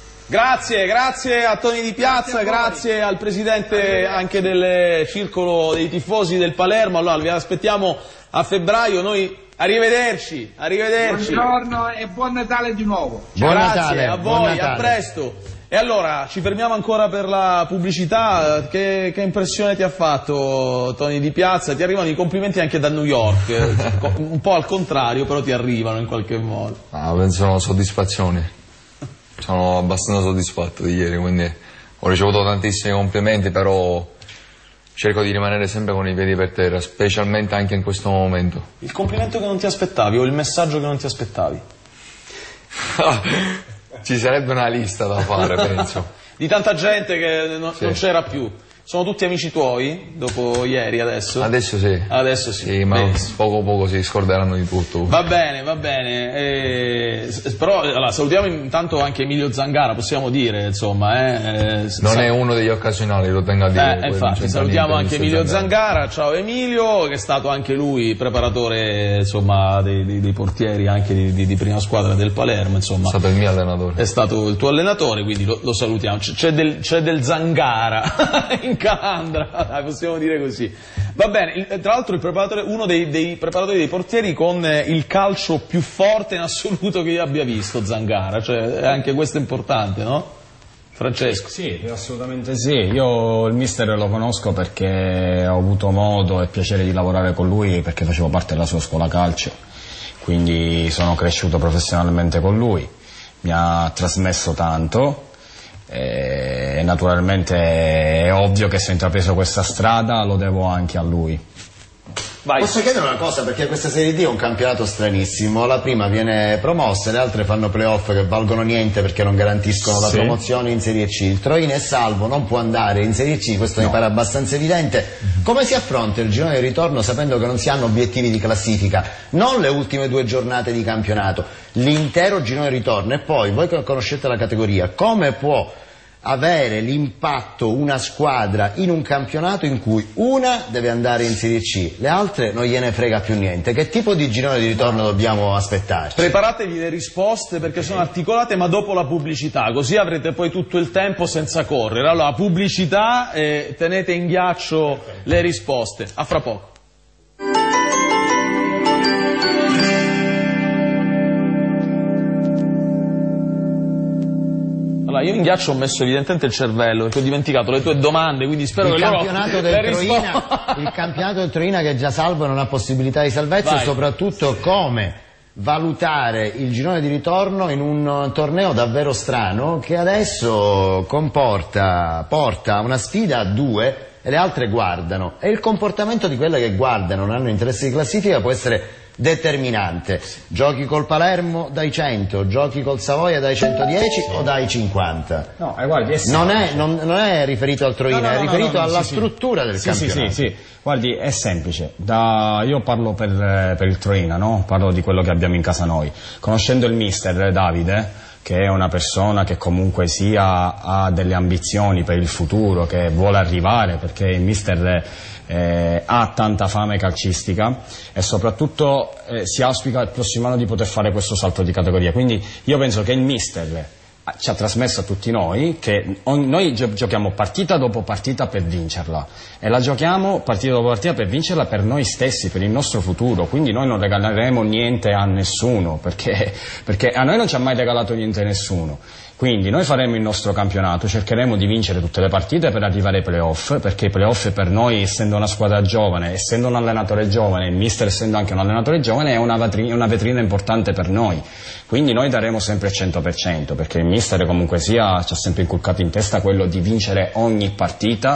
Grazie a Tony Di Piazza, grazie al presidente anche del circolo dei tifosi del Palermo. Allora vi aspettiamo a febbraio, noi arrivederci.
Buongiorno e buon Natale di nuovo.
Buon
Grazie
Natale,
a voi, a presto. E allora ci fermiamo ancora per la pubblicità. Che impressione ti ha fatto Tony Di Piazza? Ti arrivano i complimenti anche da New York, un po' al contrario, però ti arrivano in qualche modo.
Penso soddisfazioni. Sono abbastanza soddisfatto di ieri, quindi ho ricevuto tantissimi complimenti, però cerco di rimanere sempre con i piedi per terra, specialmente anche in questo momento.
Il complimento che non ti aspettavi o il messaggio che non ti aspettavi?
Ci sarebbe una lista da fare, penso.
Di tanta gente che non c'era più. Sono tutti amici tuoi dopo ieri, adesso?
Adesso sì.
Adesso sì.
Sì, ma poco si scorderanno di tutto.
Va bene. Però allora, salutiamo intanto anche Emilio Zangara, possiamo dire, insomma.
Non è uno degli occasionali, lo tengo a dire.
Infatti, salutiamo anche Emilio Zangara. Ciao Emilio, che è stato anche lui preparatore, insomma, dei portieri anche di prima squadra del Palermo, insomma.
È stato il mio allenatore.
È stato il tuo allenatore, quindi lo salutiamo. C'è del Zangara in Calandra, possiamo dire così. Va bene, tra l'altro uno dei preparatori dei portieri con il calcio più forte in assoluto che io abbia visto, Zangara, cioè anche questo è importante, no? Francesco?
Sì, assolutamente sì. Io il mister lo conosco perché ho avuto modo e piacere di lavorare con lui, perché facevo parte della sua scuola calcio, quindi sono cresciuto professionalmente con lui, mi ha trasmesso tanto. E naturalmente è ovvio che se ho intrapreso questa strada lo devo anche a lui.
Vai.
Posso chiedere una cosa, perché questa Serie D è un campionato stranissimo, la prima viene promossa, le altre fanno playoff che valgono niente perché non garantiscono la promozione in Serie C, il Troina è salvo, non può andare in Serie C, questo mi pare abbastanza evidente. Come si affronta il girone di ritorno sapendo che non si hanno obiettivi di classifica, non le ultime 2 giornate di campionato, l'intero girone di ritorno? E poi, voi che conoscete la categoria, come può avere l'impatto una squadra in un campionato in cui una deve andare in Serie C, le altre non gliene frega più niente? Che tipo di girone di ritorno dobbiamo aspettarci?
Preparatevi le risposte perché sono articolate, ma dopo la pubblicità, così avrete poi tutto il tempo senza correre. Allora, pubblicità e tenete in ghiaccio le risposte. A fra poco. io in ghiaccio ho messo evidentemente il cervello, perché ho dimenticato le tue domande, quindi spero
il
che
campionato il campionato del Troina che è già salvo non ha possibilità di salvezza, e soprattutto come valutare il girone di ritorno in un torneo davvero strano che adesso porta una sfida a 2 e le altre guardano, e il comportamento di quelle che guardano, non hanno interesse di classifica, può essere determinante. Giochi col Palermo dai 100, giochi col Savoia dai 110 o dai 50.
No, guardi,
non è riferito al Troina, è riferito alla struttura del campionato.
Sì. Guardi, è semplice. Io parlo per il Troina, no? Parlo di quello che abbiamo in casa noi. Conoscendo il mister Davide, che è una persona che comunque sia ha delle ambizioni per il futuro, che vuole arrivare, perché il mister ha tanta fame calcistica, e soprattutto si auspica il prossimo anno di poter fare questo salto di categoria. Quindi io penso che il mister ci ha trasmesso a tutti noi che noi giochiamo partita dopo partita per vincerla, e la giochiamo partita dopo partita per vincerla per noi stessi, per il nostro futuro. Quindi noi non regaleremo niente a nessuno, perché a noi non ci ha mai regalato niente nessuno. Quindi noi faremo il nostro campionato, cercheremo di vincere tutte le partite per arrivare ai playoff, perché i playoff per noi, essendo una squadra giovane, essendo un allenatore giovane, il mister essendo anche un allenatore giovane, è una vetrina importante per noi. Quindi noi daremo sempre il 100%, perché il mister comunque sia ci ha sempre inculcato in testa quello di vincere ogni partita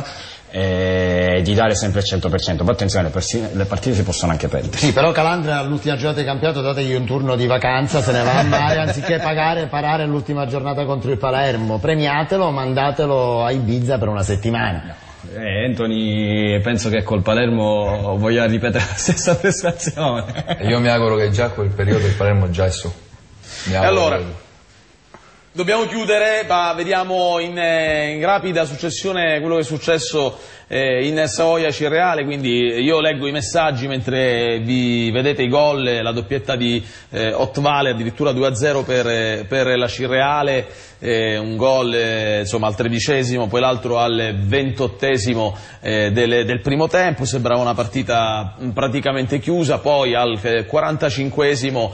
e di dare sempre il 100%. Poi attenzione, le partite si possono anche perdere.
Sì, però Calandra all'ultima giornata di campionato dategli un turno di vacanza, se ne va a mare, anziché parare l'ultima giornata contro il Palermo. Premiatelo, mandatelo a Ibiza per una settimana.
Anthony penso che col Palermo voglia ripetere la stessa prestazione.
Io mi auguro che già quel periodo il Palermo già è su.
E allora dobbiamo chiudere, ma vediamo in rapida successione quello che è successo in Savoia Cirreale. Quindi io leggo i messaggi mentre vi vedete i gol, la doppietta di Otvale, addirittura 2-0 per la Cirreale, un gol insomma al 13°, poi l'altro al 28° del primo tempo. Sembrava una partita praticamente chiusa. Poi al 45°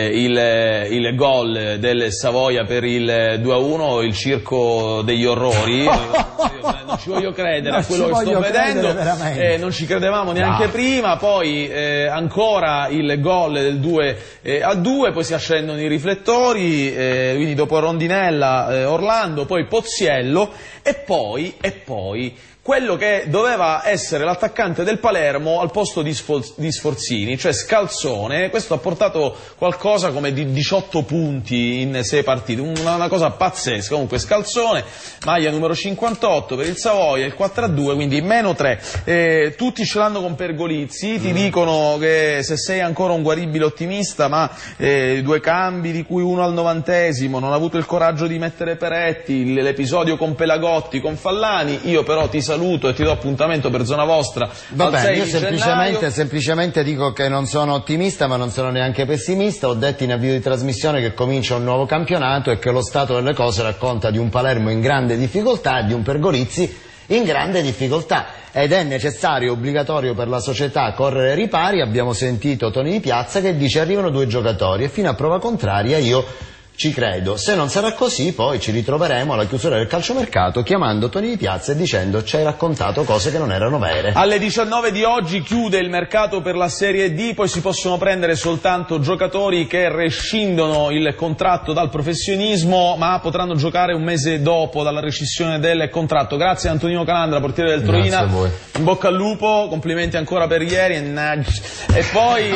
il gol del Savoia per il 2-1, il circo degli orrori. Non ci voglio credere a quello che sto vedendo, non ci credevamo neanche prima. Poi ancora il gol del 2-2, poi si accendono i riflettori, quindi dopo Rondinella Orlando, poi Pozziello e poi quello che doveva essere l'attaccante del Palermo al posto di Sforzini, cioè Scalzone. Questo ha portato qualcosa come di 18 punti in 6 partite, una cosa pazzesca. Comunque Scalzone, maglia numero 58 per il Savoia, il 4-2, quindi -3. Tutti ce l'hanno con Pergolizzi, ti dicono che se sei ancora un guaribile ottimista, ma 2 cambi di cui uno al 90°, non ha avuto il coraggio di mettere Peretti, l'episodio con Pelagotti, con Fallani. Io però ti saluto e ti do appuntamento per Zona Vostra.
Va bene, io semplicemente dico che non sono ottimista, ma non sono neanche pessimista. Ho detto in avvio di trasmissione che comincia un nuovo campionato e che lo stato delle cose racconta di un Palermo in grande difficoltà e di un Pergolizzi in grande difficoltà, ed è necessario, obbligatorio per la società correre ai ripari. Abbiamo sentito Toni Di Piazza che dice arrivano 2 giocatori, e fino a prova contraria io ci credo. Se non sarà così, poi ci ritroveremo alla chiusura del calciomercato chiamando Toni Di Piazza e dicendo ci hai raccontato cose che non erano vere.
Alle 19 di oggi chiude il mercato per la Serie D, poi si possono prendere soltanto giocatori che rescindono il contratto dal professionismo, ma potranno giocare un mese dopo dalla rescissione del contratto. Grazie a Antonino Calandra, portiere del Troina.
Grazie a voi.
In bocca al lupo, complimenti ancora per ieri. E poi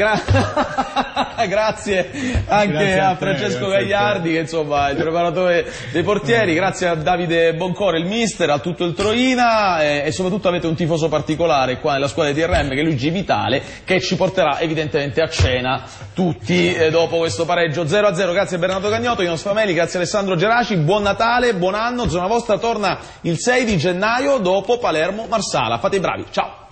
grazie anche a Francesco Gagliardi, che insomma è il preparatore dei portieri. Grazie a Davide Boncore, il mister, a tutto il Troina, e soprattutto avete un tifoso particolare qua nella squadra di TRM, che è Luigi Vitale, che ci porterà evidentemente a cena tutti dopo questo pareggio 0-0. Grazie a Bernardo Cagnotto, Ino Sfameli, grazie a Alessandro Geraci, buon Natale, buon anno. Zona Vostra torna il 6 di gennaio dopo Palermo Marsala. Fate i bravi, ciao!